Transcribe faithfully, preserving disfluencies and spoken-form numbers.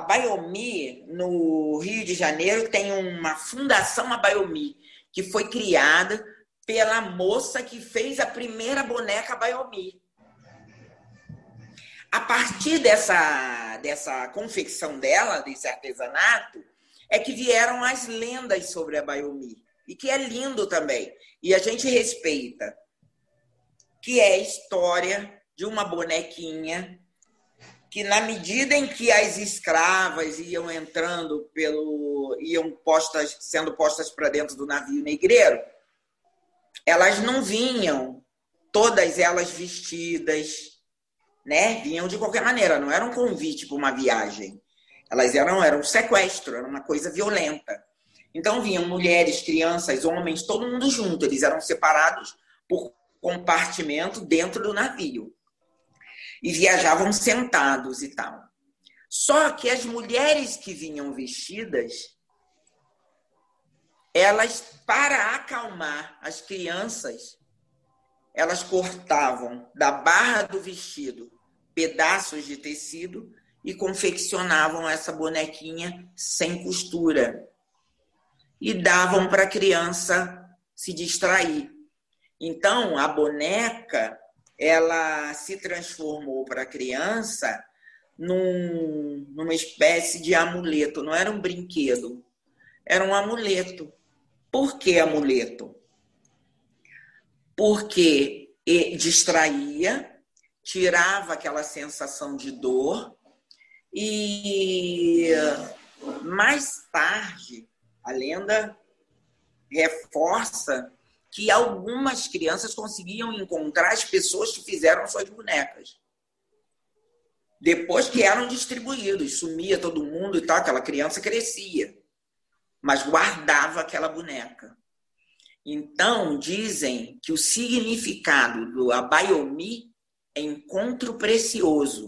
Abaiomi, no Rio de Janeiro, tem uma Fundação Abaiomi, que foi criada pela moça que fez a primeira boneca Abaiomi. A partir dessa, dessa confecção dela, desse artesanato, é que vieram as lendas sobre a Abaiomi. E que é lindo também. E a gente respeita. Que é a história de uma bonequinha que, na medida em que as escravas iam entrando pelo... iam postas, sendo postas para dentro do navio negreiro, elas não vinham, todas elas vestidas, né? Vinham de qualquer maneira, não era um convite para uma viagem. Elas eram, eram um sequestro, era uma coisa violenta. Então vinham mulheres, crianças, homens, todo mundo junto. Eles eram separados por compartimento dentro do navio. E viajavam sentados e tal. Só que as mulheres que vinham vestidas, elas, para acalmar as crianças, elas cortavam da barra do vestido pedaços de tecido e confeccionavam essa bonequinha sem costura. E davam para a criança se distrair. Então, a boneca, ela se transformou para a criança num, numa espécie de amuleto. Não era um brinquedo, era um amuleto. Por que amuleto? Porque distraía, tirava aquela sensação de dor e mais tarde a lenda reforça que algumas crianças conseguiam encontrar as pessoas que fizeram suas bonecas. Depois que eram distribuídos, sumia todo mundo e tal, aquela criança crescia, mas guardava aquela boneca. Então, dizem que o significado do Abaiomi é encontro precioso.